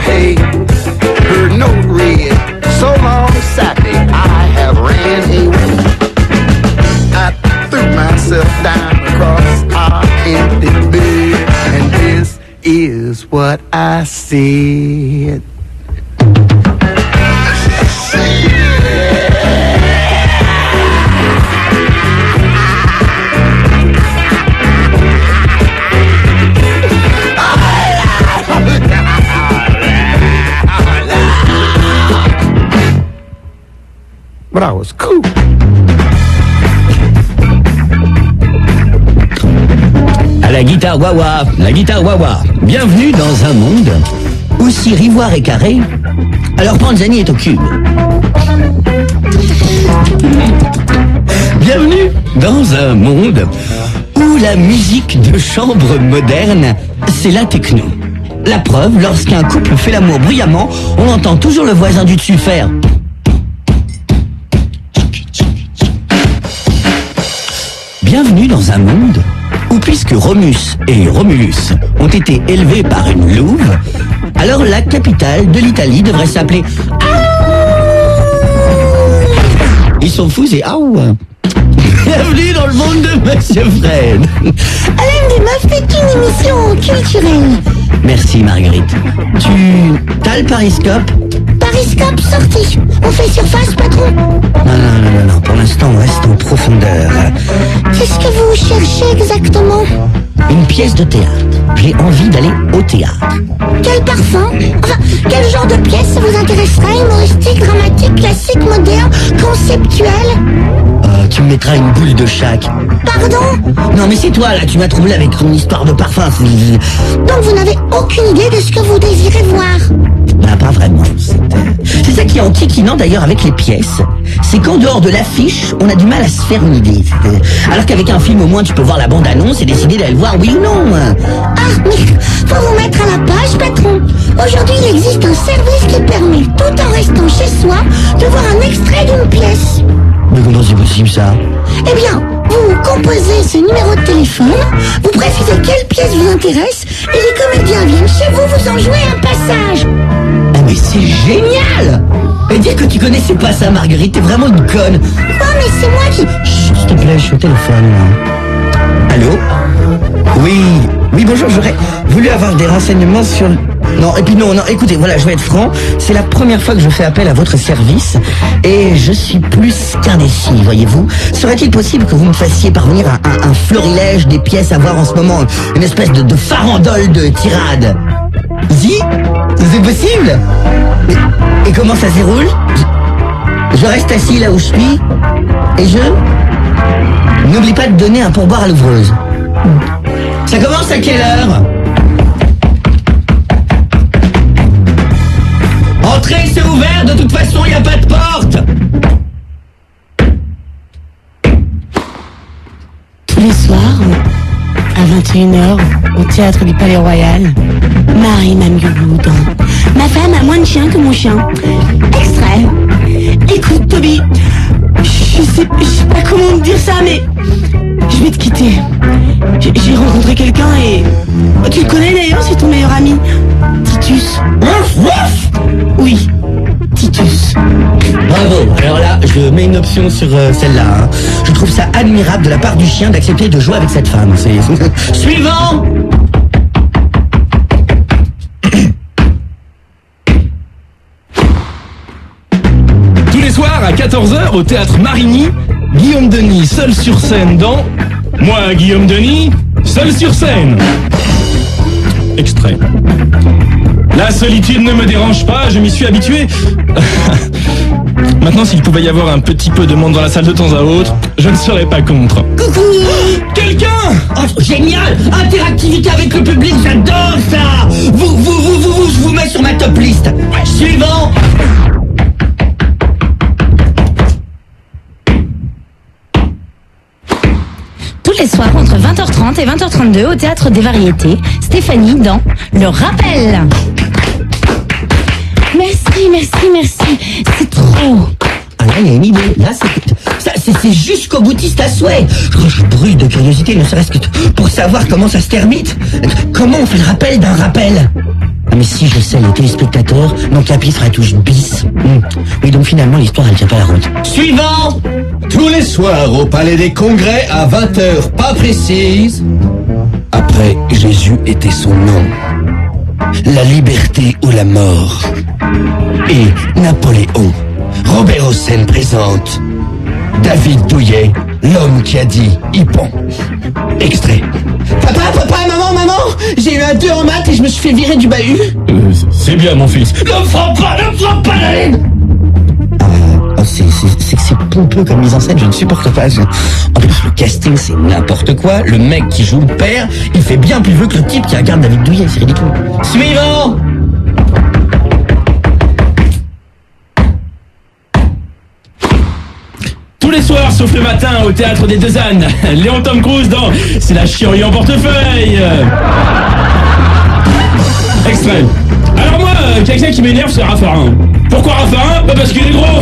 pay. Heard no read, so long sappy, I have ran away. I threw myself down across our empty bed, and this is what I said. But I was cool. À la guitare wah-wah, la guitare wah-wah. Bienvenue dans un monde où si Rivoire est carré, alors Panzani est au cube. Bienvenue dans un monde où la musique de chambre moderne, c'est la techno. La preuve, lorsqu'un couple fait l'amour bruyamment, on entend toujours le voisin du dessus faire. Bienvenue dans un monde où, puisque Romus et Romulus ont été élevés par une louve, alors la capitale de l'Italie devrait s'appeler Ils sont fous et Bienvenue dans le monde de Monsieur Fred. Alain des Meufs est une émission culturelle. Merci Marguerite. Tu t'as le Pariscope? Pariscope sorti. On fait surface, patron? Non. Pour l'instant, on reste en profondeur. Qu'est-ce que vous cherchez exactement? Une pièce de théâtre. J'ai envie d'aller au théâtre. Quel parfum? Enfin, quel genre de pièce ça vous intéresserait? Humoristique, dramatique, classique, moderne, conceptuel? Tu me mettras une boule de chaque. Pardon? Non mais c'est toi là, tu m'as troublé avec ton histoire de parfum. Donc vous n'avez aucune idée de ce que vous désirez voir? Pas vraiment. C'est ça qui est enquiquinant d'ailleurs avec les pièces. C'est qu'en dehors de l'affiche, on a du mal à se faire une idée. Alors qu'avec un film, au moins, tu peux voir la bande-annonce et décider d'aller le voir, oui ou non. Ah, mais faut vous mettre à la page, patron. Aujourd'hui, il existe un service qui permet, tout en restant chez soi, de voir un extrait d'une pièce. Mais comment c'est possible ça? Eh bien, vous composez ce numéro de téléphone, vous précisez quelle pièce vous intéresse, et les comédiens viennent chez vous vous en jouer un passage. Ah mais c'est génial! Et dire que tu connaissais pas ça, Marguerite, t'es vraiment une conne. Oh mais c'est moi qui... Chut, s'il te plaît, je suis au téléphone. Allô? Oui, bonjour, j'aurais voulu avoir des renseignements sur... Non, et puis non, écoutez, voilà, je vais être franc, c'est la première fois que je fais appel à votre service, et je suis plus qu'indécis, voyez-vous. Serait-il possible que vous me fassiez parvenir un florilège des pièces à voir en ce moment, une espèce de farandole de tirade? Si? C'est possible? Et comment ça se déroule? Je reste assis là où je suis, et je... N'oublie pas de donner un pourboire à l'ouvreuse. Ça commence à quelle heure? Entrez, c'est ouvert, de toute façon, il n'y a pas de porte. Tous les soirs, à 21h, au théâtre du Palais Royal, Marie Mamioulou dans Ma femme a moins de chiens que mon chien. Extrait. Écoute, Toby, je sais pas comment te dire ça, mais je vais te quitter. J'ai rencontré quelqu'un et... Tu le connais d'ailleurs, c'est ton meilleur ami. Titus. Oui, Titus. Bravo, alors là, je mets une option sur celle-là. Hein. Je trouve ça admirable de la part du chien d'accepter de jouer avec cette femme. C'est... Suivant. Tous les soirs à 14h au théâtre Marigny, Guillaume Denis seul sur scène dans Moi, Guillaume Denis, seul sur scène. Extrait. La solitude ne me dérange pas, je m'y suis habitué. Maintenant, s'il pouvait y avoir un petit peu de monde dans la salle de temps à autre, je ne serais pas contre. Coucou. Quelqu'un! Oh, génial! Interactivité avec le public, j'adore ça! Je vous mets sur ma top liste. Suivant! Tous les soirs, entre 20h30 et 20h32, au Théâtre des Variétés, Stéphanie dans Le Rappel. Merci. C'est trop. Ah là, il y a une idée. Là, c'est jusqu'au boutiste à souhait. Je brûle de curiosité, ne serait-ce que pour savoir comment ça se termine. Comment on fait le rappel d'un rappel? mais si je sais les téléspectateurs, donc la piste sera touche bis. Oui, donc finalement l'histoire elle tient pas la route. Suivant. Tous les soirs au Palais des Congrès à 20h, pas précise. Après, Jésus était son nom. La liberté ou la mort. Et Napoléon. Robert Hossein présente David Douillet, l'homme qui a dit Hippon. Extrait. Papa, maman, j'ai eu un 2 en maths et je me suis fait virer du bahut. C'est bien, mon fils. Ne me frappe pas la laine. C'est pompeux comme mise en scène, je ne supporte pas. En plus, le casting, c'est n'importe quoi. Le mec qui joue le père, il fait bien plus vieux que le type qui incarne David Douillet, c'est ridicule. Suivant. Tous les soirs, sauf le matin, au Théâtre des Deux Ânes, Léon Tom Cruise dans C'est la chienlit en portefeuille. Extrait. Alors moi, quelqu'un qui m'énerve, c'est Raffarin. Pourquoi Raffarin? Bah parce qu'il est gros.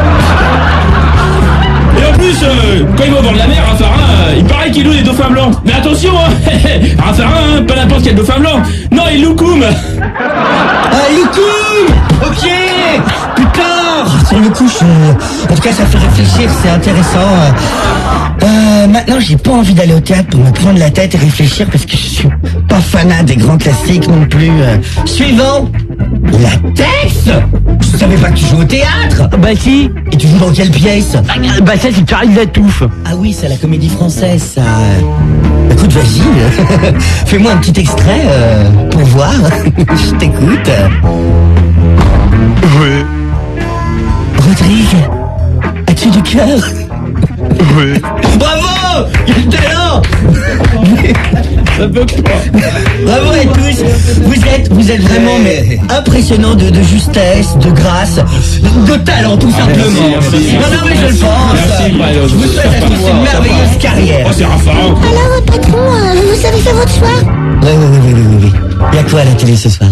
Et en plus, quand il va au bord de la mer, Raffarin, il paraît qu'il loue des dauphins blancs. Mais attention, hein, Raffarin, pas n'importe quel dauphin blanc. Non, il loue Koum. Loukoum. Ok. Putain. Sur le coup, en tout cas, ça fait réfléchir, c'est intéressant. Maintenant, j'ai pas envie d'aller au théâtre pour me prendre la tête et réfléchir parce que je suis pas fanat des grands classiques non plus. Suivant. Latex. Je savais pas que tu joues au théâtre. Bah si. Et tu joues dans quelle pièce? Bah ça c'est Charlie Latouffe. Ah oui, c'est la Comédie Française, ça. Écoute, vas-y, fais-moi un petit extrait pour voir. Je t'écoute. Oui, Rodrigue, as-tu du cœur? oui. Bravo! Il y a le talent! Ça peut pas. Bravo à tous! Vous êtes vraiment mais impressionnants de justesse, de grâce, de talent tout simplement. Merci. Non, mais je le pense. Merci, Brian. Je vous souhaite à tous une merveilleuse carrière. Oh, c'est Raffarin. Alors, patron, vous avez fait votre choix? Oui. Il y a quoi à la télé ce soir?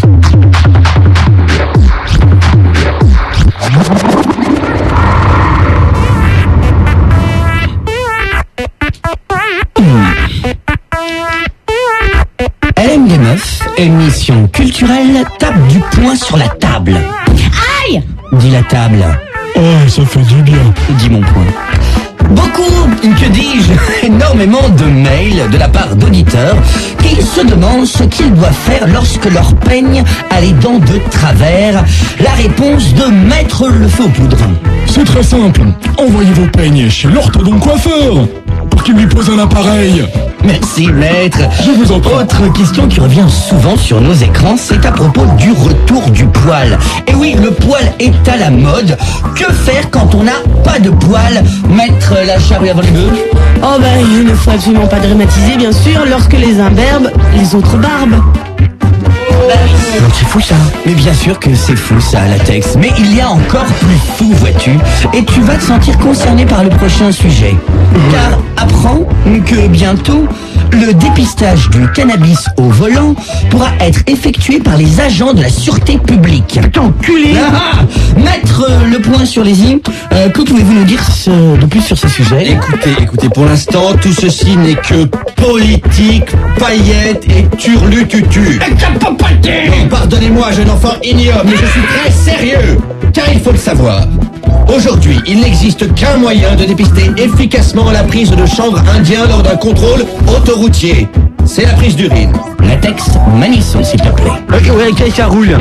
LM des Meufs, émission culturelle, tape du poing sur la table. Aïe! Dit la table. Oh, ça fait du bien. Dit mon poing. Beaucoup, que dis-je, énormément de mails de la part d'auditeurs qui se demandent ce qu'ils doivent faire lorsque leur peigne a les dents de travers. La réponse de mettre le feu aux poudres. C'est très simple. Envoyez vos peignes chez l'orthodonte coiffeur pour qu'il lui pose un appareil. Merci maître. Je vous en prie. Autre question qui revient souvent sur nos écrans, c'est à propos du retour du poil. Et oui, le poil est à la mode. Que faire quand on n'a pas de poil? Mettre la charrue avant les bœufs? Oh ben, il ne faut absolument pas dramatiser, bien sûr, lorsque les uns berbent, les autres barbent. Donc c'est fou ça. Mais bien sûr que c'est fou ça, Latex. Mais il y a encore plus fou, vois-tu. Et tu vas te sentir concerné par le prochain sujet. Car apprends que bientôt, le dépistage du cannabis au volant pourra être effectué par les agents de la sûreté publique. Enculé. Mettre le point sur les i. Que pouvez-vous nous dire de plus sur ce sujet? Écoutez, pour l'instant, tout ceci n'est que politique, paillettes et turlututu. Non, pardonnez-moi, jeune enfant ignoble, mais je suis très sérieux. Car il faut le savoir. Aujourd'hui, il n'existe qu'un moyen de dépister efficacement la prise de chanvre indien lors d'un contrôle autoroutier. C'est la prise d'urine. Latex, Manisson, s'il te plaît. Ouais, que ça roule.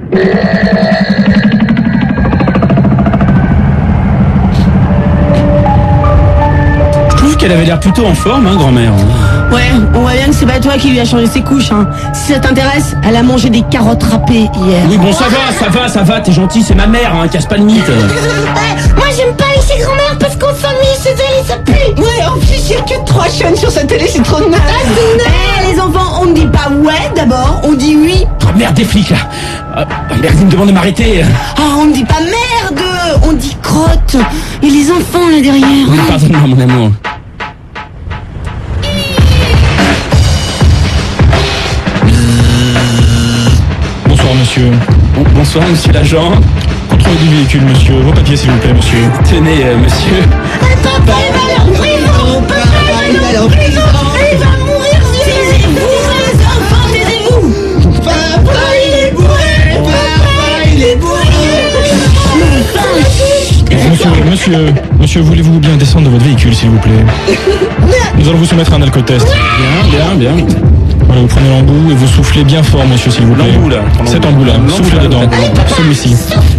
Je trouve qu'elle avait l'air plutôt en forme, hein, grand-mère. Ouais, on voit bien que c'est pas toi qui lui a changé ses couches, hein. Si ça t'intéresse, elle a mangé des carottes râpées hier. Oui, bon, ça va, t'es gentil, c'est ma mère, hein, casse pas le mythe. Moi, j'aime pas laisser grand-mère parce qu'en famille, c'est télé, ça pue. Ouais, en plus, il n'y a que 3 chaînes sur sa télé, c'est trop naze. Eh, les enfants, on ne dit pas ouais d'abord, on dit oui. Oh, merde, des flics, là. Merde, ils me demandent de m'arrêter. Ah, on ne dit pas merde, on dit crotte. Et les enfants là derrière. Oui, pardonne-moi, mon amour. Bonsoir, monsieur. Bonsoir, monsieur l'agent. Contrôle du véhicule, monsieur. Vos papiers, s'il vous plaît, monsieur. Tenez, monsieur. Papa, il va aller en prison. Papa, il va aller en prison. Il va mourir. Taisez-vous, les enfants, taisez-vous. Papa, il est bourré. Monsieur, voulez-vous bien descendre de votre véhicule, s'il vous plaît? Nous allons vous soumettre à un alcotest. Bien. Voilà, vous prenez l'embout et vous soufflez bien fort, monsieur, s'il vous plaît. L'embout, là. Cet embout-là. Soufflez dedans. Celui-ci.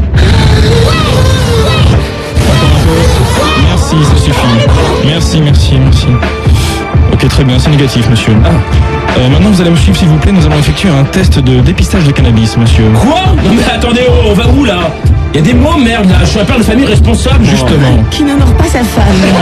Merci, ça suffit. Merci. Ok, très bien, c'est négatif, monsieur. Maintenant, vous allez me suivre, s'il vous plaît. Nous allons effectuer un test de dépistage de cannabis, monsieur. Quoi? Non mais attendez, on va où là? Il y a des mots, merde, là. Je suis un père de famille responsable. Justement. Qui ne mord pas sa femme.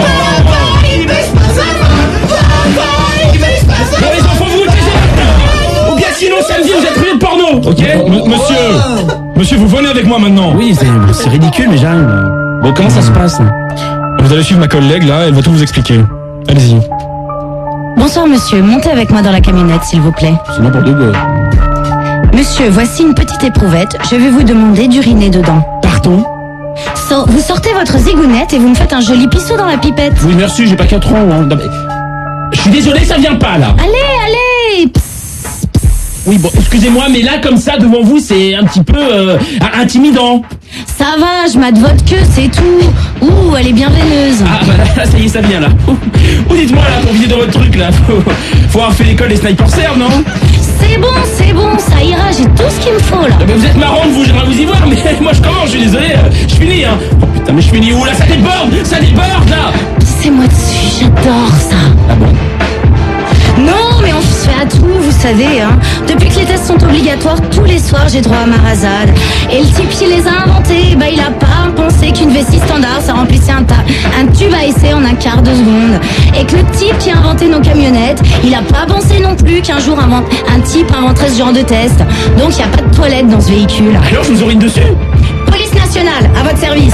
Bon, les enfants, vous taisez. Ou bien sinon, samedi, vous êtes privé de porno, ok? Monsieur, vous venez avec moi maintenant. Oui, c'est ridicule, mais j'arrive. Bon, comment ça se passe? Vous allez suivre ma collègue, là, elle va tout vous expliquer. Allez-y. Bonsoir monsieur, montez avec moi dans la camionnette s'il vous plaît. C'est n'importe quoi. Monsieur, voici une petite éprouvette, je vais vous demander d'uriner dedans. Pardon? Vous sortez votre zigounette et vous me faites un joli pissou dans la pipette. Oui, merci, j'ai pas 4 ans. Hein. Non, mais... Je suis désolé, ça vient pas là. Allez psst. Oui, bon, excusez-moi, mais là, comme ça, devant vous, c'est un petit peu intimidant. Ça va, je mate votre queue, c'est tout. Ouh, elle est bien veineuse. Ah, bah là, ça y est, ça vient là. Ou dites-moi là, pour vider dans votre truc là, faut avoir fait l'école des snipers serves, non? C'est bon, ça ira, j'ai tout ce qu'il me faut là. Mais vous êtes marrant de vous, j'aimerais vous y voir, mais moi je commence, je suis désolé, je finis hein. Oh putain, mais je finis où là? Ça déborde là. Pissez-moi dessus, j'adore ça. Ah bon? Non, mais on se fait à tout, vous savez, hein. Depuis que les tests sont obligatoires, tous les soirs, j'ai droit à ma rasade. Et le type qui les a inventés, bah, il a pas pensé qu'une vessie standard, ça remplissait un tube à essai en un quart de seconde. Et que le type qui a inventé nos camionnettes, il a pas pensé non plus qu'un jour un type inventerait ce genre de test. Donc, il n'y a pas de toilette dans ce véhicule. Alors, je vous urine dessus? Police nationale, à votre service.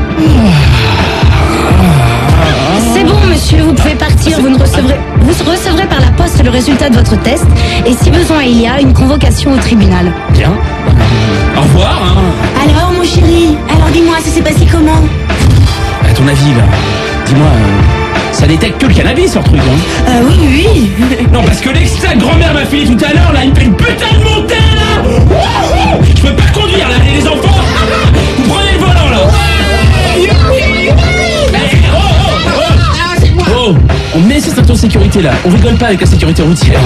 C'est bon, monsieur, vous pouvez partir. Vous recevrez par la poste le résultat de votre test. Et si besoin il y a, une convocation au tribunal. Bien. Au revoir. Hein. Alors, mon chéri, dis-moi, ça s'est passé comment? À ton avis, là, dis-moi, ça détecte que le cannabis, leur truc, hein? Oui. Non, parce que l'extrait de grand-mère m'a filé tout à l'heure, là, il me fait une putain de montée, là. Wouhou, je peux pas conduire, là, les enfants. Vous prenez le volant, là. Oh, on met ses ceintures de sécurité là, on rigole pas avec la sécurité routière.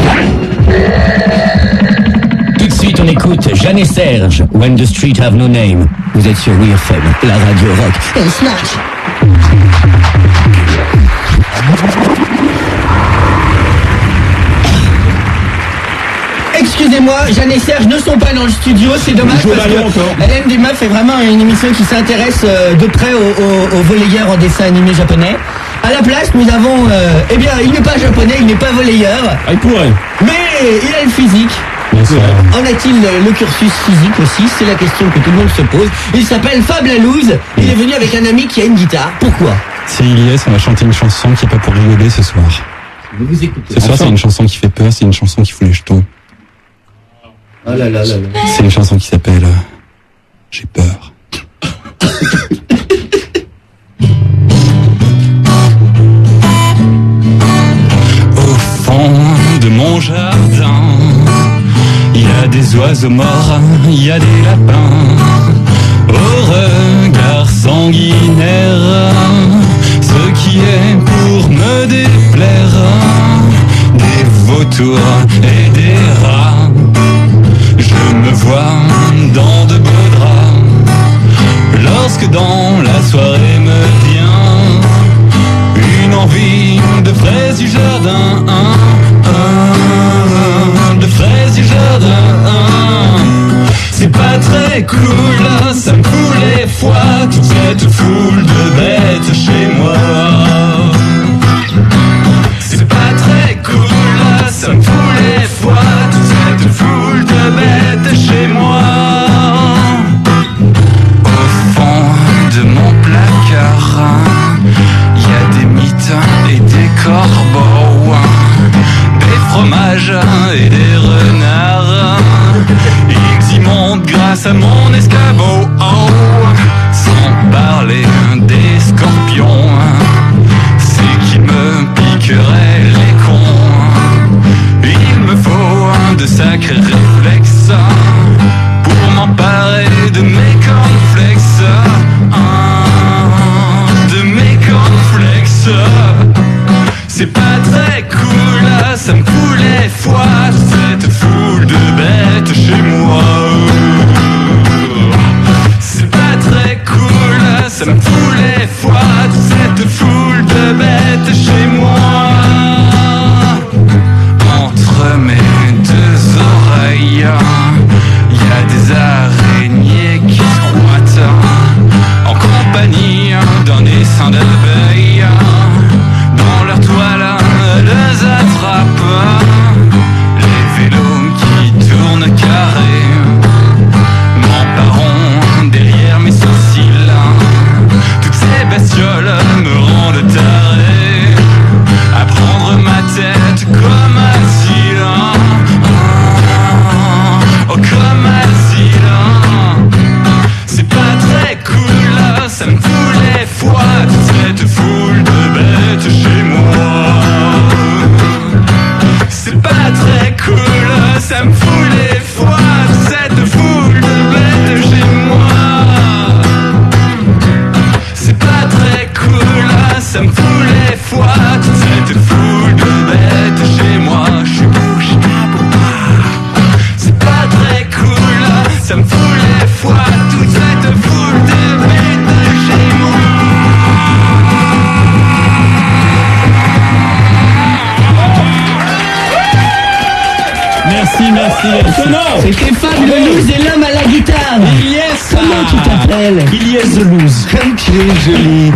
Tout de suite, on écoute Jeanne et Serge, When the Street Have No Name. Vous êtes sur WeFM, la radio rock. Et Snatch. Excusez-moi, Jeanne et Serge ne sont pas dans le studio, c'est dommage parce que LM des Meufs est vraiment une émission qui s'intéresse de près aux volleyeurs en dessin animé japonais. À la place, nous avons, il n'est pas japonais, il n'est pas volleyeur. Ah, il pourrait. Mais il a le physique. En a-t-il le cursus physique aussi? C'est la question que tout le monde se pose. Il s'appelle Fab Lalouse. Il est venu avec un ami qui a une guitare. Pourquoi? C'est Ilyes, on va chanter une chanson qui est pas pour rigoler ce soir. Vous écoutez. Ce soir, c'est une chanson qui fait peur, c'est une chanson qui fout les jetons. Oh là là là là. C'est une chanson qui s'appelle J'ai peur. Au fond de mon jardin, il y a des oiseaux morts, il y a des lapins, au regard sanguinaire, ce qui est pour me déplaire, des vautours et des rats. Je me vois dans de beaux draps, lorsque dans la soirée me vient une envie de fraises du jardin, de fraises du jardin. C'est pas très cool, ça me fout les foies, toute cette foule de bêtes chez moi. C'est pas très cool, ça me fout les foies, toute cette foule de bêtes chez moi. Au fond de mon placard, il y a des mythes et des corbeaux, des fromages et des renards. Ils y montent grâce à mon escabeau, sans parler des scorpions. C'est qu'ils me piqueraient les cons. Il me faut de sacrés réflexes pour m'emparer de mes cornflakes, de C'est pas très cool, ça me fout les foies, cette foule de bêtes chez moi. C'est pas très cool, ça me fout les foies, cette foule de bêtes chez moi. Entre mes deux oreilles, y a des araignées qui squattent en compagnie d'un essaim d'abeilles. Dans leur toile, les attrape les vélos qui tournent carré, m'emparant derrière mes sourcils. Toutes ces bestioles me rendent taré, à prendre ma tête comme asile. Oh, comme asile. C'est pas très cool, ça me fout les foies, cette foule de bêtes chez moi. C'est pas très cool, ça me fout les foies, cette foule de bêtes chez moi. C'est pas très cool, ça me fout les foies, cette foule de bêtes chez moi. Je suis bouche à bout. C'est pas très cool, ça me fout les foies, toute cette foule de bêtes chez moi. Merci. Non, C'était Fab le Loose et l'homme à la guitare. Yes. Comment tu t'appelles? Il y a The Lose. Comme tu es joli.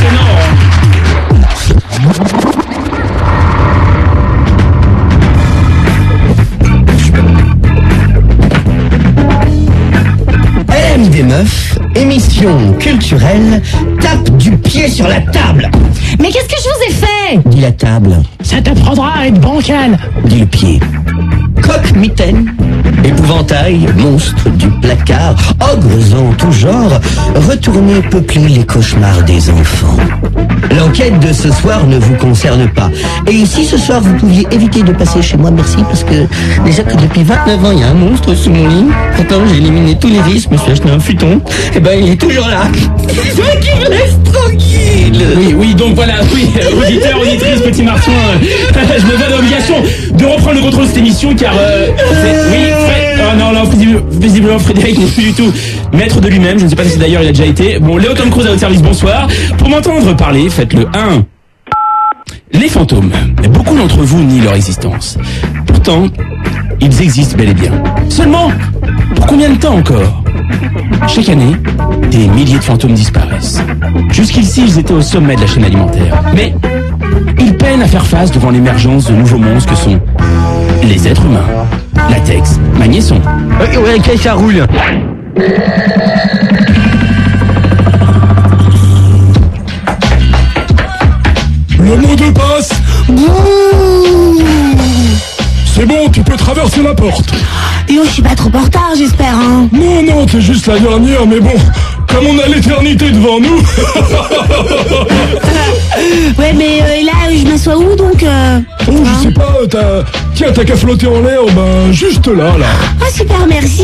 LM des meufs, émission culturelle, tape du pied sur la table. Mais qu'est-ce que je vous ai fait? Dit la table. Ça t'apprendra à être bancal. Dit le pied. Coq mitaine, épouvantail, monstre du placard, ogres en tout genre, retournez peupler les cauchemars des enfants. L'enquête de ce soir ne vous concerne pas. Et si ce soir vous pouviez éviter de passer chez moi, merci, parce que déjà que depuis 29 ans il y a un monstre sous mon lit. Pourtant j'ai éliminé tous les vices, je me suis acheté un futon, et ben il est toujours là. C'est toi qui me laisse tranquille. Oui, donc voilà, auditeur, auditrice, petit Martin, je me vois dans l'obligation de reprendre le contrôle de cette émission car visiblement Frédéric n'est plus du tout maître de lui-même, je ne sais pas si d'ailleurs il a déjà été. Bon, Léo Tom Cruise à votre service, bonsoir. Pour m'entendre parler, faites le 1. Les fantômes, beaucoup d'entre vous nient leur existence. Pourtant, ils existent bel et bien. Seulement, pour combien de temps encore? Chaque année, des milliers de fantômes disparaissent. Jusqu'ici, ils étaient au sommet de la chaîne alimentaire. Mais ils peinent à faire face devant l'émergence de nouveaux monstres que sont les êtres humains. Latex, magnéson. Ouais, ça roule. Le mot de passe. C'est bon, tu peux traverser la porte. Et oh, je suis pas trop en retard, j'espère, hein. Non, t'es juste la dernière, mais bon, comme on a l'éternité devant nous. Ouais, mais là, je m'assois où, donc Oh, je sais pas, t'as qu'à flotter en l'air, ben, juste là. Ah, super, merci.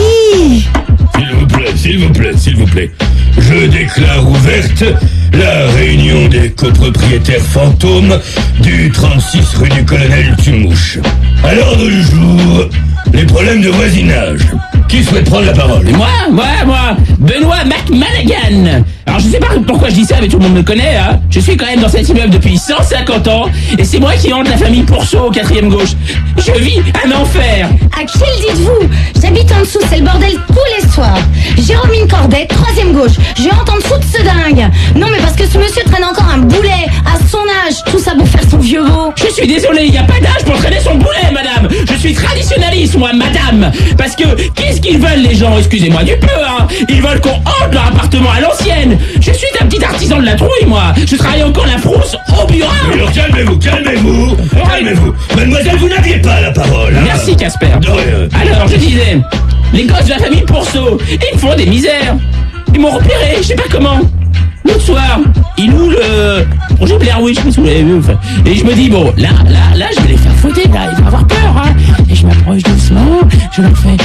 S'il vous plaît. Je déclare ouverte la réunion des copropriétaires fantômes du 36 rue du Colonel Tumouche. À l'ordre du jour, les problèmes de voisinage. Qui souhaite prendre la parole? Moi, Benoît McManagan. Alors je sais pas pourquoi je dis ça, mais tout le monde me connaît, hein. Je suis quand même dans cet immeuble depuis 150 ans, et c'est moi qui hante la famille Pourceau au 4e gauche. Je vis un enfer. À qui le dites-vous? J'habite en dessous, c'est le bordel tous les soirs. Jérôme Cordet, 3e gauche. Je hante en dessous de ce dingue. Non mais parce que ce monsieur traîne encore un boulet à son âge, tout ça pour faire son vieux veau. Je suis désolé, il n'y a pas d'âge pour traîner son boulet, madame. Je suis traditionnaliste, moi, madame. Parce que, qu'est-ce qu'ils veulent, les gens? Excusez-moi du peu, hein. Ils veulent qu'on hante leur appartement à l'ancienne. Je suis un petit artisan de la trouille, moi. Je travaille encore la frousse au bureau. Alors calmez-vous. Mademoiselle, vous n'aviez pas la parole. Hein. Merci, Casper. Alors, je disais, les gosses de la famille Pourceau, ils me font des misères. Ils m'ont repéré, je sais pas comment. L'autre soir, ils louent le projet Blair Witch, je sais pas si vous l'avez vu. Et je me dis, bon, là, je vais les faire fouetter, là, ils vont avoir peur, hein. Et je m'approche doucement, je leur fais...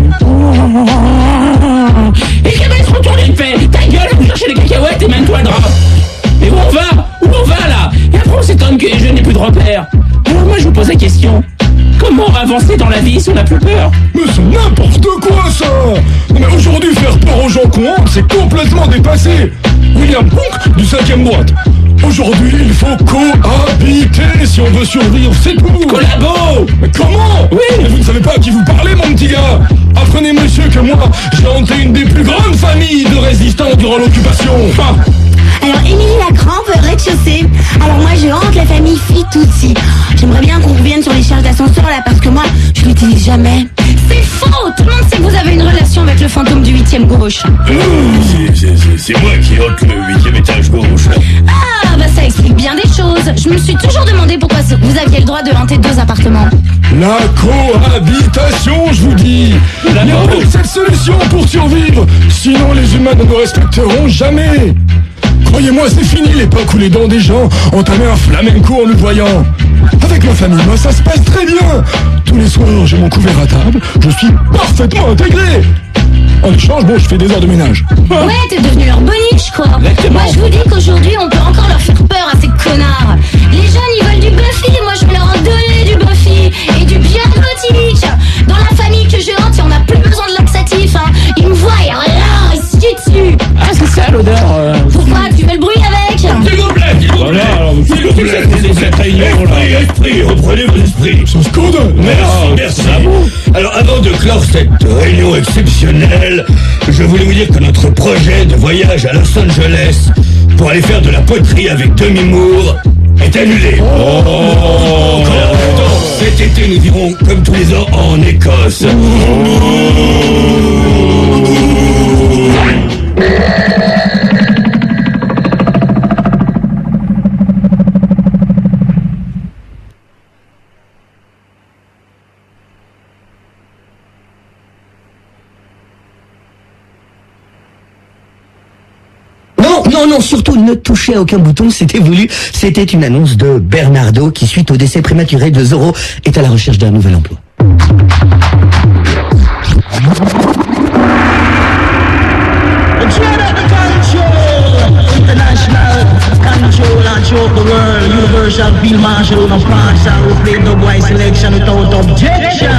Et le gamin se retourne et il me fait, ta gueule, vous cherchez les cacahuètes et mène-toi le drap. Mais où on va là? Et avancer dans la vie si on n'a plus peur. Mais c'est n'importe quoi ça. Non, mais aujourd'hui faire peur aux gens qu'on hante, c'est complètement dépassé. William Ponk du 5e droite. Aujourd'hui il faut cohabiter si on veut survivre, c'est tout. Collabo. Mais comment? Oui. Mais vous ne savez pas à qui vous parlez, mon petit gars. Apprenez monsieur que moi j'ai hanté une des plus grandes familles de résistants durant l'occupation. Alors, Émilie Lacrampe, rez-de-chaussée. Alors moi, je hante la famille Fitoussi. J'aimerais bien qu'on revienne sur les charges d'ascenseur là, parce que moi, je l'utilise jamais. C'est faux. Tout le monde sait que vous avez une relation avec le fantôme du 8e gauche. C'est moi qui hante le 8e étage gauche. Ah, bah ça explique bien des choses. Je me suis toujours demandé pourquoi vous aviez le droit de hanter 2 appartements. La cohabitation, je vous dis. Il n'y a que cette solution pour survivre. Sinon, les humains ne nous respecteront jamais. Croyez-moi, c'est fini l'époque où les dents des gens entamaient un flamenco en nous voyant. Avec ma famille, moi, ça se passe très bien. Tous les soirs, j'ai mon couvert à table. Je suis parfaitement intégré. En échange, bon, je fais des heures de ménage. Ouais, t'es devenu leur boniche, quoi. Exactement. Moi, je vous dis qu'aujourd'hui, on peut encore leur faire peur à ces connards. Les jeunes, ils veulent du Buffy. Moi, je vais leur en donner du Buffy. Et du bien gothique. Dans la famille que je hante, on n'a plus besoin de laxatif, hein. Ils me voient, et rien, ils se tuent dessus. Ah, c'est ça l'odeur. Pourquoi? Tu fais le bruit avec? S'il vous plaît, Voilà, alors vous s'il vous plaît, esprit, reprenez vos esprits. C'est un scandale. Merci. Alors, avant de clore cette réunion exceptionnelle, je voulais vous dire que notre projet de voyage à Los Angeles pour aller faire de la poterie avec Demi Moore est annulé. Cet été, nous irons, comme tous les ans, en Écosse. Non, surtout ne touchez à aucun bouton, c'était voulu. C'était une annonce de Bernardo qui, suite au décès prématuré de Zorro, est à la recherche d'un nouvel emploi. International control and show the world. Universal field marshal of France. I will play the boy selection without objection.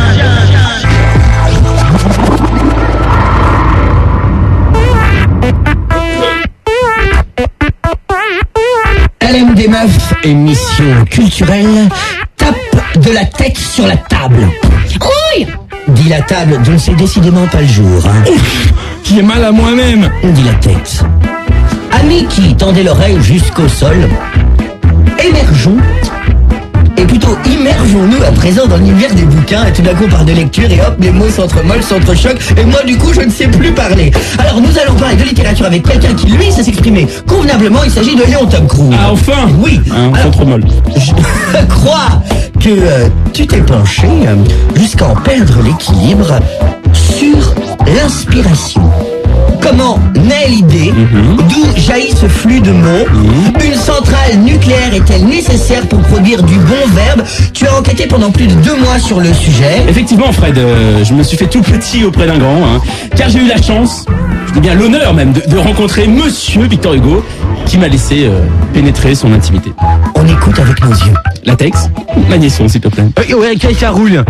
LM des meufs, émission culturelle, tape de la tête sur la table. Oui. Dit la table dont c'est décidément pas le jour. Hein. J'ai mal à moi-même. Dit la tête. Amis qui tendaient l'oreille jusqu'au sol, émergeons. Et plutôt immergeons-nous à présent dans l'univers des bouquins. Et tout d'un coup on parle de lecture et hop, les mots s'entremêlent, s'entrechoquent. Et moi du coup je ne sais plus parler. Alors nous allons parler de littérature avec quelqu'un qui lui sait s'exprimer convenablement. Il s'agit de Léon Topcroux. Ah enfin. Oui. On s'entremolle. Je crois que tu t'es penché jusqu'à en perdre l'équilibre sur l'inspiration. Comment naît l'idée? D'où jaillit ce flux de mots? Une centrale nucléaire est-elle nécessaire pour produire du bon verbe? Tu as enquêté pendant plus de 2 mois sur le sujet. Effectivement, Fred, je me suis fait tout petit auprès d'un grand, hein, car j'ai eu la chance, je dis bien l'honneur même, de rencontrer Monsieur Victor Hugo, qui m'a laissé pénétrer son intimité. On écoute avec nos yeux. Latex, magnéson, s'il te plaît. Ouais, ça roule.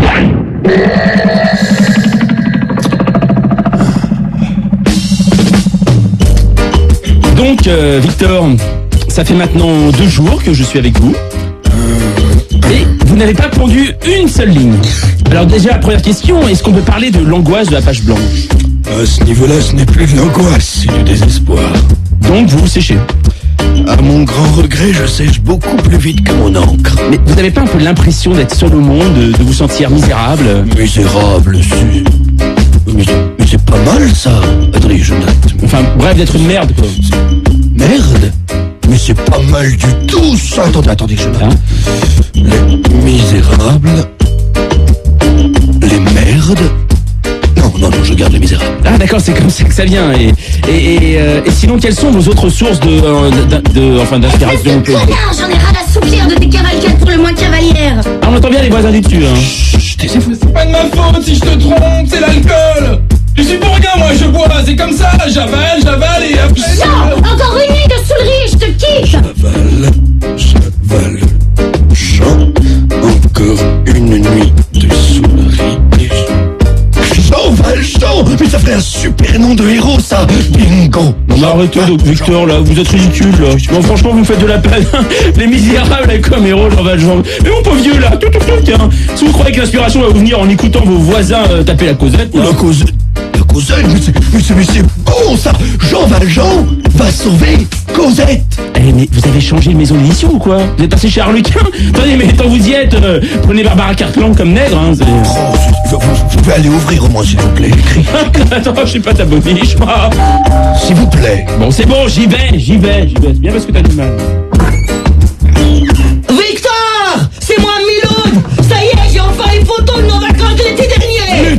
Donc, Victor, ça fait maintenant 2 jours que je suis avec vous. Et vous n'avez pas pondu une seule ligne. Alors déjà, première question, est-ce qu'on peut parler de l'angoisse de la page blanche? À ce niveau-là, ce n'est plus de l'angoisse, c'est du désespoir. Donc vous séchez. À mon grand regret, je sèche beaucoup plus vite que mon encre. Mais vous n'avez pas un peu l'impression d'être seul au monde, de vous sentir misérable? Misérable, mais c'est pas mal ça. Attendez, je note. Enfin, bref, d'être une merde, quoi. Merde? Mais c'est pas mal du tout ça. Attendez, je note. Les misérables. Les merdes. Non, je garde les misérables. Ah d'accord, c'est comme ça que ça vient. Et sinon, quelles sont vos autres sources d'inspiration? J'en ai ras à soupir de tes cavalcades pour le moins cavalière. Ah, on entend bien les voisins du dessus, hein. C'est pas de ma faute si je te trompe, c'est l'alcool. Je suis pour rien, moi je bois, c'est comme ça, j'avale et après... Jean, encore une nuit de saoulerie, je te quitte. J'avale, Jean, encore une nuit de saoulerie. Non, arrêtez donc, Victor, là, vous êtes ridicule, là. Non, franchement, vous me faites de la peine. Les Misérables avec comme héros, Jean Valjean. Mais mon pauvre vieux, là, tiens. Si vous croyez que l'inspiration va vous venir en écoutant vos voisins taper la Cosette, là. La Cosette, mais c'est bon ça. Jean Valjean va sauver Cosette. Eh, mais vous avez changé de maison d'édition ou quoi? Vous êtes passé chez Harlequin? Attendez, mais tant vous y êtes, prenez Barbara Cartland comme nègre, hein. Vous pouvez aller ouvrir au moins, s'il vous plaît, l'écrit. Attends, je suis pas ta boniche, moi. S'il vous plaît. Bon, c'est bon, j'y vais. C'est bien parce que t'as du mal. Victor! C'est moi, Miloud! Ça y est, j'ai enfin une photo de nos vacances de l'été dernier!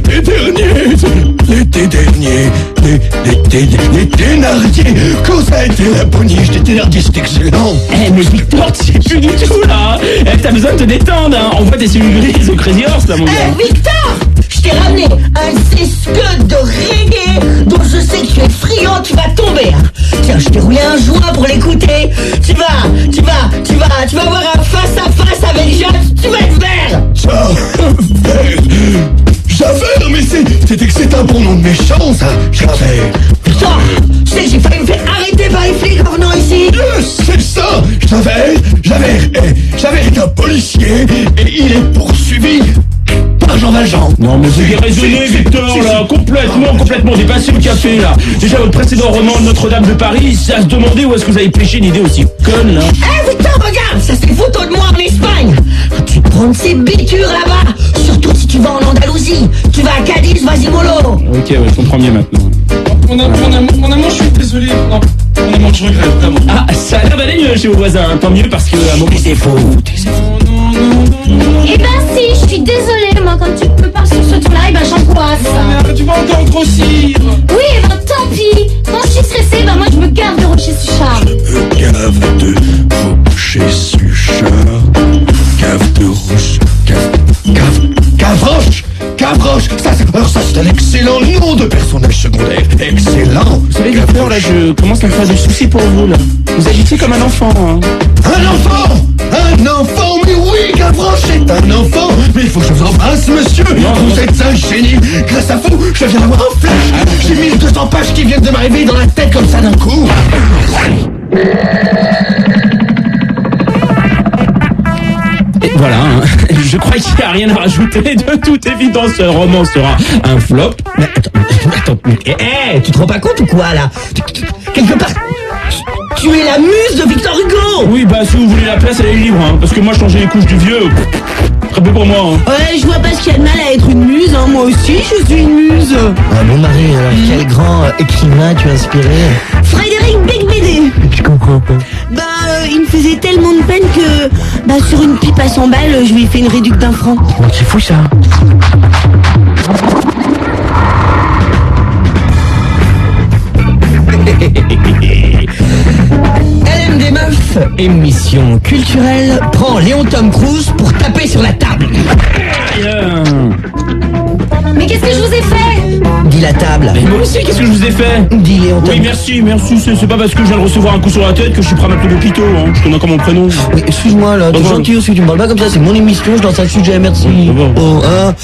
Les Thénardier! Cosette et la boniche des Thénardier, c'est excellent! Eh, mais Victor, tu sais plus du tout, là! Eh, t'as besoin de te détendre, hein! Envoie tes cellules grises au Crazy Horse, là, mon gars! Eh, Victor! Je t'ai ramené un disque de reggae dont je sais que tu es friand, tu vas tomber. Tiens, je t'ai roulé un joint pour l'écouter. Tu vas avoir un face à face avec Jacques. Tu vas être vert. Javert, mais c'est un bon nom de méchant, ça, Javert. Putain, tu sais que j'ai failli me faire arrêter par les flics en venant ici. C'est ça, Javert est un policier et il est poursuivi par Jean Valjean. Non, mais vous déraisonnez, Victor, là, complètement dépassé le café, là. Déjà, votre précédent roman Notre-Dame de Paris, c'est à se demander où est-ce que vous avez pêché une idée aussi conne, là. Eh, Victor, regarde, ça c'est une photo de moi en Espagne. Tu te prends ces bitures là-bas, surtout si tu vas en Andalousie. Tu vas à Cadiz, vas-y mollo. Ok, ouais, je comprends mieux maintenant. Mon amant, je suis désolé. Non, mon amant, je regrette, vraiment. Ah, ça a l'air d'aller mieux chez vos voisins, tant mieux parce que à mon c'est faux. Eh ben si, je suis désolée, moi quand tu me parles sur ce ton-là, eh ben j'angoisse. Mais tu vas encore grossir. Oui, eh ben tant pis. Quand je suis stressée, ben moi je me gave de Rocher Suchard. Cave de Rocher Suchard. Cave de Rocher. Gavroche. Ça c'est un excellent nom de personnage secondaire. Excellent. Vous savez, Victor, là, je commence à me faire du souci pour vous, là. Vous agitez comme un enfant, hein. Un enfant, mais oui, Gavroche est un enfant. Mais il faut que je vous embrasse, monsieur. Vous êtes un génie. Grâce à vous, je viens d'avoir un flash. J'ai 1200 pages qui viennent de m'arriver dans la tête comme ça d'un coup. Et voilà, hein. Je crois qu'il n'y a rien à rajouter. De toute évidence, ce roman sera un flop. Mais attends, tu te rends pas compte ou quoi là? Quelque part, tu es la muse de Victor Hugo. Oui, bah si vous voulez la place, elle est libre, hein. Parce que moi, changer les couches du vieux, très peu pour moi, hein. Ouais, je vois pas ce qu'il y a de mal à être une muse, hein. Moi aussi, je suis une muse. Ah bon Marie, alors quel grand écrivain tu as inspiré? Frédéric Becbédé. Je comprends pas. Bah, il me faisait tellement de peine que, sur une pipe à 100 balles, je lui ai fait une réduc d'1 franc. C'est fou ça. LM des meufs, émission culturelle, prend Léon Tom Cruise pour taper sur la table. Mais qu'est-ce que je vous ai fait? Dis la table. Mais moi aussi, qu'est-ce que je vous ai fait? Dis Léon Tom. Oui, merci, c'est pas parce que je viens de recevoir un coup sur la tête que je suis prêt à m'appeler l'hôpital, hein. Je connais encore mon prénom. Mais excuse-moi là, t'es gentil aussi, tu me parles pas comme ça, c'est mon émission, je lance un sujet, merci. Oh, hein.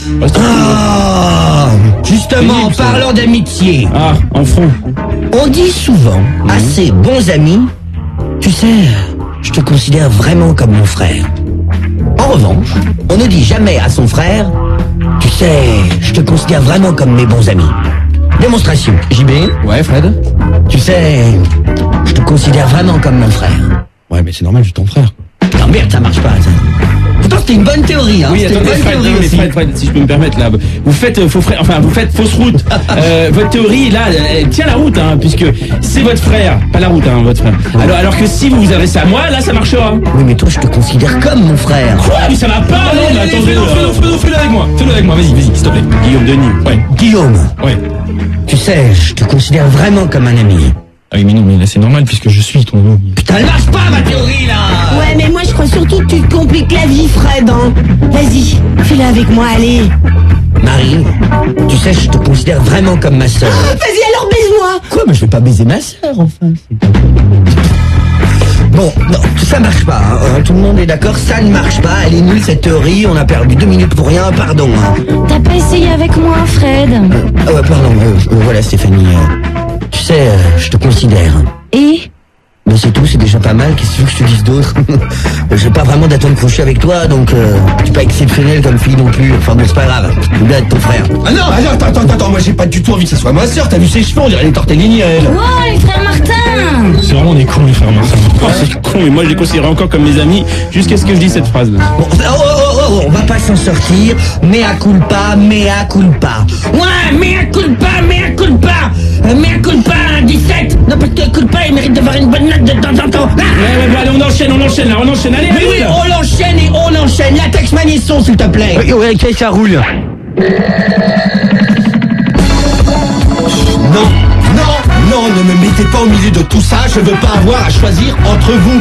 Justement, en parlant d'amitié. Ah, en front. On dit souvent à ses bons amis, tu sais, je te considère vraiment comme mon frère. En revanche, on ne dit jamais à son frère, tu sais, je te considère vraiment comme mes bons amis. Démonstration. JB? Ouais, Fred? Tu sais, je te considère vraiment comme mon frère. Ouais, mais c'est normal, je suis ton frère. Non, merde, ça marche pas, ça. Pourtant, c'était une bonne théorie, hein. Oui, attendez, Fred, si je peux me permettre, là. Vous faites fausse route. Votre théorie, là, elle tient la route, hein, puisque c'est votre frère. Pas la route, hein, votre frère. Alors que si vous vous adressez à moi, là, ça marchera. Oui, mais toi, je te considère comme mon frère. Quoi? Mais ça va pas, non, mais attendez. Fais-le avec moi. Fais-le avec moi, vas-y, s'il te plaît. Guillaume Denis. Ouais. Guillaume. Ouais. Tu sais, je te considère vraiment comme un ami. Ah oui, mais non, mais là, c'est normal, puisque je suis ton ami. Putain, elle marche pas, ma théorie, là! Ouais, mais moi, je crois surtout que tu te compliques la vie, Fred, hein. Vas-y, fais-le avec moi, allez. Marie, tu sais, je te considère vraiment comme ma sœur. Ah, vas-y, alors baise-moi. Quoi? Mais je vais pas baiser ma sœur, enfin. Bon, non, ça marche pas, hein. Tout le monde est d'accord, ça ne marche pas, elle est nulle cette théorie, on a perdu 2 minutes pour rien, pardon. Hein. T'as pas essayé avec moi, Fred? Ouais, pardon, voilà Stéphanie. Tu sais, je te considère mal, qu'est-ce que tu veux que je te dise d'autre? J'ai pas vraiment d'atome crochet avec toi, donc tu es pas exceptionnel comme fille non plus. Enfin bon, c'est pas grave, je veux bien être ton frère. Ah non, attends, moi j'ai pas du tout envie que ce soit ma sœur, t'as vu ses cheveux, on dirait les tortellini à elle. Oh, les frères Martin! C'est vraiment des cons, les frères Martin. Oh, c'est con, mais moi je les considère encore comme mes amis jusqu'à ce que je dise cette phrase là. Bon, on va pas s'en sortir. Mea culpa, mea culpa. Ouais, mea culpa, mea culpa. Mea culpa, 17. Non, parce que culpa, il mérite d'avoir une bonne note de temps en temps. Ouais, allez, on enchaîne, allez, Mais oui, on l'enchaîne et on enchaîne. Latex Magnéson, s'il te plaît. Ouais, ok, ça roule. Non, ne me mettez pas au milieu de tout ça, je veux pas avoir à choisir entre vous,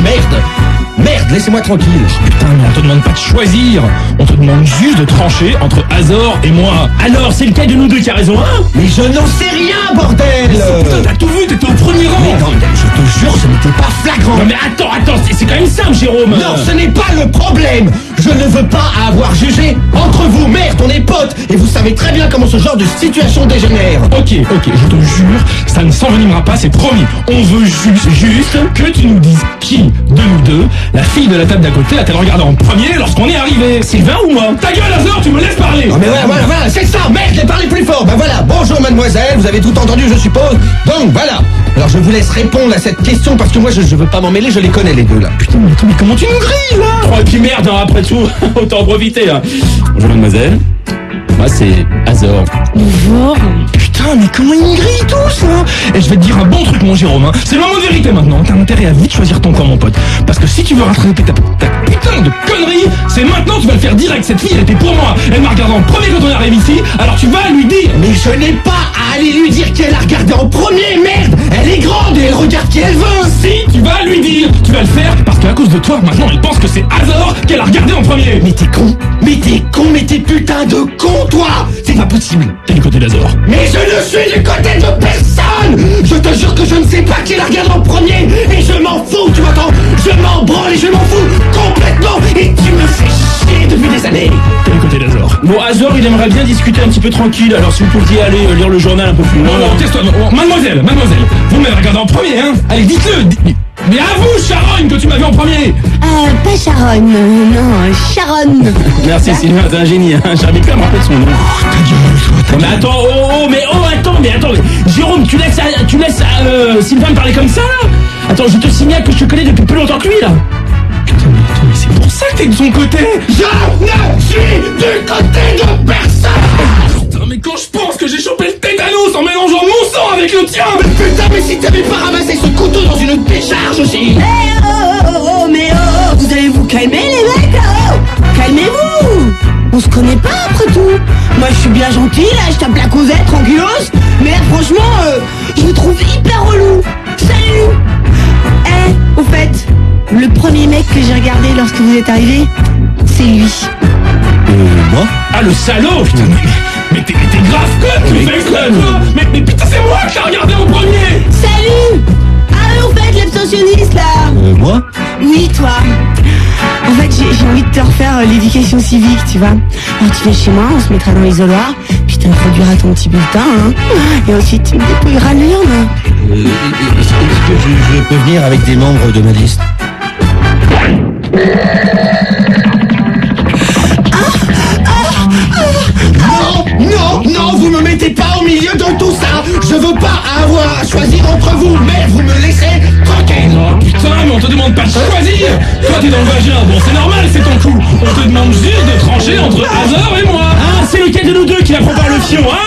merde, laissez-moi tranquille. Putain, mais on te demande pas de choisir. On te demande juste de trancher entre Azor et moi. Alors, c'est lequel de nous deux qui a raison, hein? Mais je n'en sais rien, bordel. Putain, t'as tout vu, t'étais au premier rang. Mais non, je te jure, ce n'était pas flagrant. Non mais attends, c'est quand même simple, Jérôme. Non, ce n'est pas le problème. Je ne veux pas avoir jugé entre vous, merde, on est potes. Et vous savez très bien comment ce genre de situation dégénère. Ok, je te jure, ça ne s'envenimera pas, c'est promis. On veut juste que tu nous dises qui de nous deux, la fille de la table d'à côté, a-t-elle regardé en premier lorsqu'on est arrivé? Sylvain ou moi? Ta gueule, Azor, tu me laisses parler. Non mais voilà, c'est ça, merde, parlez plus fort. Ben voilà, bonjour mademoiselle, vous avez tout entendu je suppose. Donc voilà, alors je vous laisse répondre à cette question parce que moi je veux pas m'en mêler, je les connais les deux là. Putain, mais comment tu nous grilles là? Oh, et puis merde, hein, après tout, autant en profiter là. Bonjour mademoiselle, moi c'est Azor. Bonjour. Putain, mais comment ils me grillent tous là? Et je vais te dire un bon truc mon Jérôme, hein. C'est le moment de vérité maintenant. T'as intérêt à vite choisir ton camp mon pote. Parce que si tu veux rattraper ta putain de connerie, c'est maintenant, tu vas le faire direct. Cette fille elle était pour moi. Elle m'a regardé en premier quand on arrive ici, alors tu vas lui dire. Mais je n'ai pas à aller lui dire qu'elle a regardé en premier, merde. Elle est grande et elle regarde qui elle veut. Si, tu vas lui dire. Tu vas le faire parce qu'à cause de toi, maintenant elle pense que c'est Azor qu'elle a regardé en premier. Mais t'es con, mais t'es putain de con toi. C'est pas possible. T'es du côté d'Azor. Mais je ne suis du côté de personne. Je te jure que je ne sais pas qui la regarde en premier. Et je m'en fous, tu m'entends? Je m'en branle et je m'en fous complètement. Et tu me fais chier depuis des années. T'es du côté d'Azor. Bon, Azor, il aimerait bien discuter un petit peu tranquille. Alors si vous pouviez aller lire le journal un peu plus loin. Non, tais-toi. Mademoiselle, vous m'avez regardé en premier, hein? Allez, dites-le. Mais à vous, Sharon, que tu m'as vu en premier. Pas Sharon, non, Sharon. Merci Sylvain, t'es un génie, hein. J'arrive pas à me rappeler de son nom. Ta gueule, toi, mais attends, Jérôme, tu laisses Sylvain me parler comme ça là? Attends, je te signale que je te connais depuis plus longtemps que lui là. Putain, mais c'est pour ça que t'es de son côté. Je ne suis du côté de personne. Putain, mais quand je pense que j'ai chopé le tétanos en mélangeant mon sang avec le tien. Mais putain, mais si t'avais pas ramassé ce couteau dans une décharge aussi. Vous allez vous calmer les mecs, calmez-vous. On se connaît pas après tout. Moi je suis bien gentil, là je tape la causette tranquillos. Mais là, franchement, je vous trouve hyper relou. Salut. Au fait, le premier mec que j'ai regardé lorsque vous êtes arrivé, c'est lui. Moi? Ah le salaud. Putain, mais t'es grave con, tu fais quoi? Mais putain, c'est moi qui l'ai regardé en premier. Salut. Ah, au fait, l'abstentionniste là. Moi? Oui, toi. En fait, j'ai envie de te refaire l'éducation civique, tu vois. Alors tu viens chez moi, on se mettra dans l'isoloir, puis tu introduiras ton petit bulletin, hein. Et ensuite tu me dépouilleras l'urne. Est-ce que je peux venir avec des membres de ma liste? Non, vous me mettez pas au milieu de tout ça. Je veux pas avoir à choisir entre vous, mais vous me laissez tranquille. Oh putain, mais on te demande pas de choisir. Toi t'es dans le vagin, bon c'est normal, c'est ton coup. On te demande juste de trancher entre Azor et moi. Ah, c'est lequel de nous deux qui apprend par le fion, hein?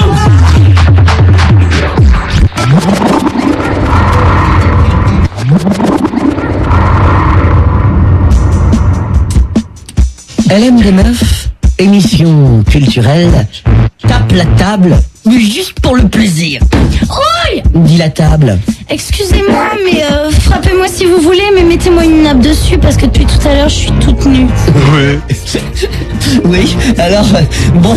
Elle aime des meufs, émission culturelle, tape la table, mais juste pour le plaisir. Oi! Dit la table. Excusez-moi, mais frappez-moi si vous voulez, mais mettez-moi une nappe dessus parce que depuis tout à l'heure je suis toute nue. Oui, alors, bon,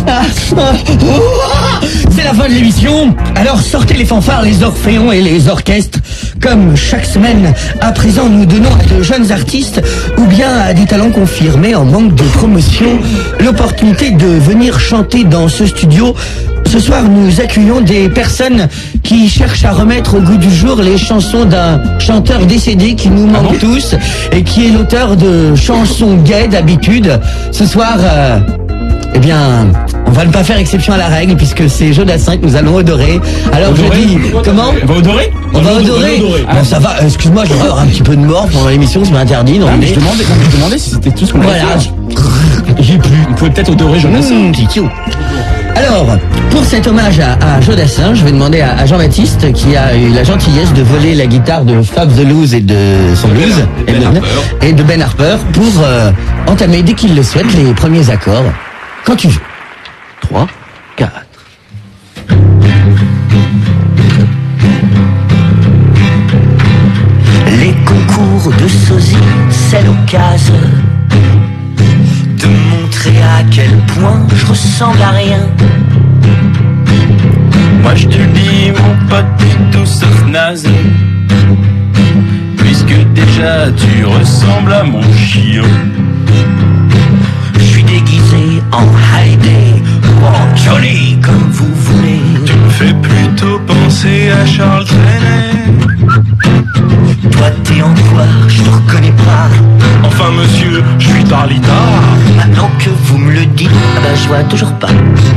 c'est la fin de l'émission. Alors sortez les fanfares, les orphéons et les orchestres. Comme chaque semaine, à présent nous donnons à de jeunes artistes ou bien à des talents confirmés en manque de promotion l'opportunité de venir chanter dans ce studio ce soir, nous accueillons des personnes qui cherchent à remettre au goût du jour les chansons d'un chanteur décédé qui nous manque tous et qui est l'auteur de chansons gays d'habitude. Ce soir, eh bien, on va ne pas faire exception à la règle puisque c'est Jodassin que nous allons odorer. Alors je dis, comment ? On va odorer ? On va odorer. Bon, ça va, excuse-moi, je vais avoir un petit peu de mort pendant l'émission, c'est interdit. Non, mais je demandais si c'était tout ce qu'on avait voilà. fait. J'ai plus. On pouvait peut-être odorer Jodassin. Alors, pour cet hommage à Jodassin, je vais demander à Jean-Baptiste, qui a eu la gentillesse de voler la guitare de Fab The Loose et de son blues, et de Ben Harper, pour entamer, dès qu'il le souhaite, les premiers accords. Quand tu veux. 3, 4. Les concours de sosie, c'est l'occasion de montrer à quel point je ressemble à rien. Moi je te le dis mon pote, t'es tout sauf naze, puisque déjà tu ressembles à mon chiot. Je suis déguisé en Heidi ou en Johnny, comme vous voulez. Tu me fais plutôt penser à Charles Trenet. Toi t'es en quoi? Je te reconnais pas. Enfin monsieur, je suis Darlita. Maintenant que vous me le dites, ah ben je vois toujours pas.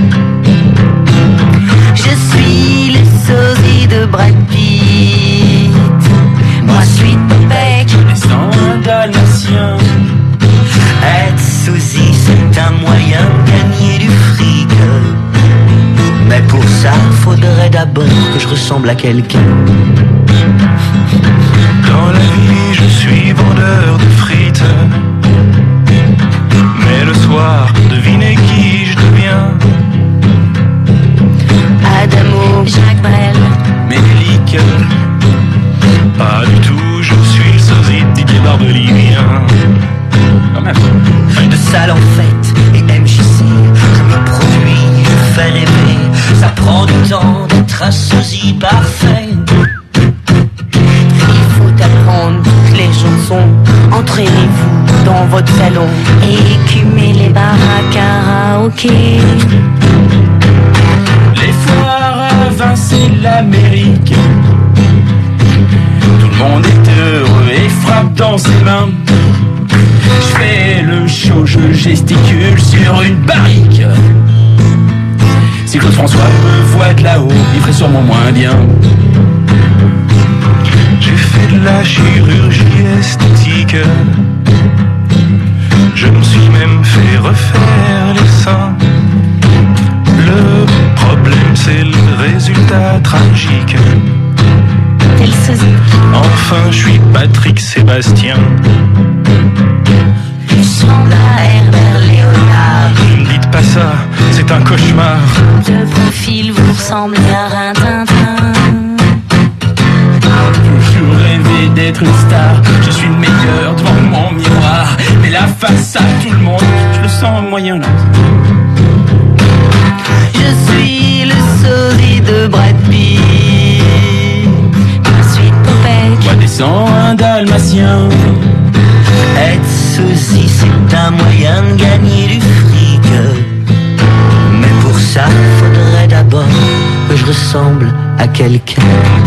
Je suis le sosie de Brad Pitt. Moi je suis Popek. Je descends un dalmatien. Être sosie c'est un moyen de gagner du fric. Mais pour ça faudrait d'abord que je ressemble à quelqu'un. Dans la vie je suis vendeur de frites, mais le soir devinez qui je deviens. Adamo, Jacques Brel, Ménélique. Pas du tout, je suis le sosie de Didier Barbelivien. Quand même. De salle en fête et MJC, je me produis, je fais rêver. Ça prend du temps d'être un sosie parfait. Il faut apprendre toutes les chansons. Entraînez-vous dans votre salon et écumer les bars à karaoké. Les foires à vin, c'est l'Amérique. Tout le monde est heureux et frappe dans ses mains. Je fais le show, je gesticule sur une barrique. Si Claude François me voit de là-haut, il ferait sûrement moins bien. J'ai fait de la chirurgie esthétique. Je me suis même fait refaire les seins. Le problème c'est le résultat tragique. Enfin je suis Patrick Sébastien. Je ressemble à Herbert Léonard. Ne me dites pas ça, c'est un cauchemar. De profil vous ressemblez à Rintintin. Je rêvais d'être une star, je suis le meilleur devant mon miroir. Mais la face à tout le monde, je le sens moyen là. Je suis le sosie de Brad Pitt. Je suis Popek. Moi descends un dalmatien. Être sosie c'est un moyen de gagner du fric. Mais pour ça faudrait d'abord que je ressemble à quelqu'un.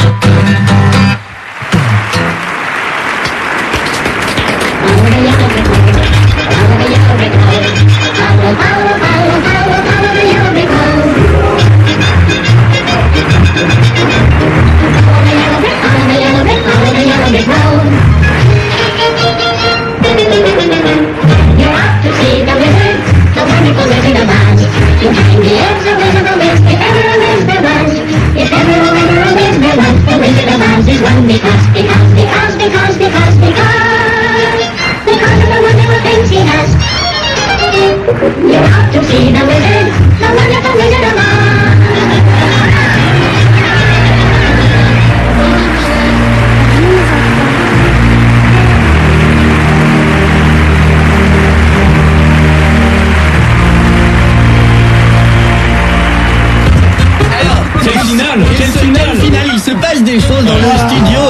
Il se passe des choses dans le studio.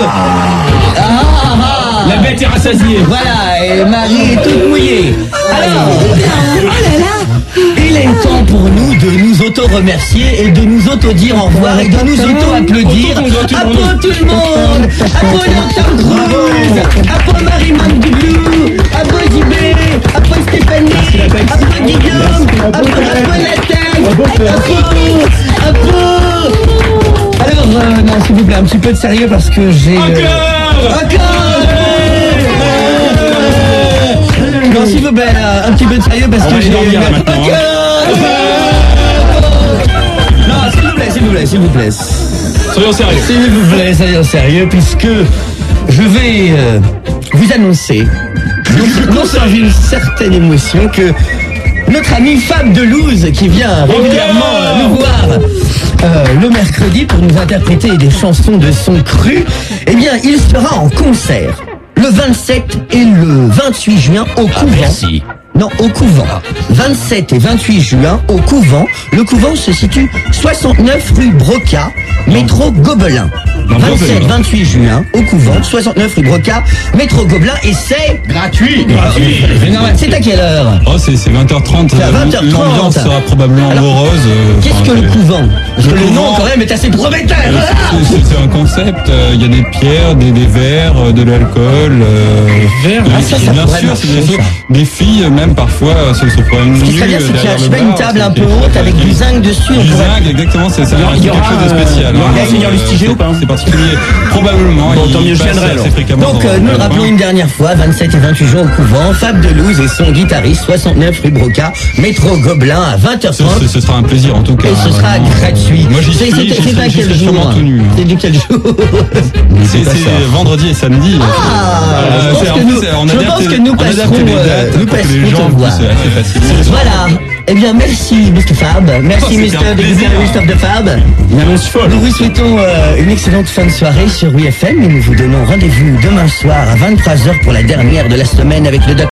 La bête est rassasiée. Voilà, et Marie est toute mouillée. Alors, oh là là, il est même temps pour nous de nous auto-remercier et de nous auto-dire au revoir et de nous auto-applaudir. Applaudis tout le monde. Applaudis Tom Cruise. Applaudis Marie-Man Doublou. Applaudis JB. Applaudis Stéphanie. Applaudis Guillaume. Applaudis Nathalie. Applaudis. Alors, non, s'il vous plaît, un petit peu de sérieux parce que j'ai... Non, s'il vous plaît, un petit peu de sérieux parce que j'ai... Non, s'il vous plaît. Soyons sérieux. S'il vous plaît, soyons sérieux, puisque je vais vous annoncer, non sans une certaine émotion, que notre ami Fab Delouze, qui vient régulièrement nous voir le mercredi pour nous interpréter des chansons de son cru, eh bien, il sera en concert le 27 et le 28 juin au Couvent. Merci. Non, au Couvent. 27 et 28 juin au Couvent. Le Couvent se situe 69 rue Broca, métro Gobelin. 27-28 juin au Couvent, 69 rue Broca, métro Gobelin, et c'est Gratuit. C'est à quelle heure? Oh, c'est 20h30. C'est à 20h30. L'ambiance sera probablement morose. Qu'est-ce que le Couvent? Parce que le nom quand même est assez prometteur. C'est un concept. Il y a des pierres, des verres, de l'alcool. Ça pourrait bien sûr, des filles même parfois se prennent Ce qui serait bien, c'est qu'il y a, je sais pas, une table un peu haute avec du zinc dessus. Du zinc, exactement, c'est quelque chose de spécial. Il y aura un seigneur Lustiger ou pas? C'est particulier. Probablement. Bon, tant mieux, je viendrai alors. Donc, nous le rappelons une dernière fois, 27 et 28 juin au Couvent, Fab Delouze et son guitariste, 69 rue Broca, métro Gobelin à 20h30. Ce sera un plaisir en tout cas. Et ce sera gratuit. Moi j'y suis, c'est à quel jour? C'est du quel jour? C'est vendredi et samedi. Je pense que nous passerons les gens voir. C'est assez facile. Voilà. Eh bien, merci, Mr. Fab. Merci, Mr. The Guitarist of the Fab. Nous vous souhaitons une excellente fin de soirée sur WFM et nous vous donnons rendez-vous demain soir à 23h pour la dernière de la semaine avec le Dr.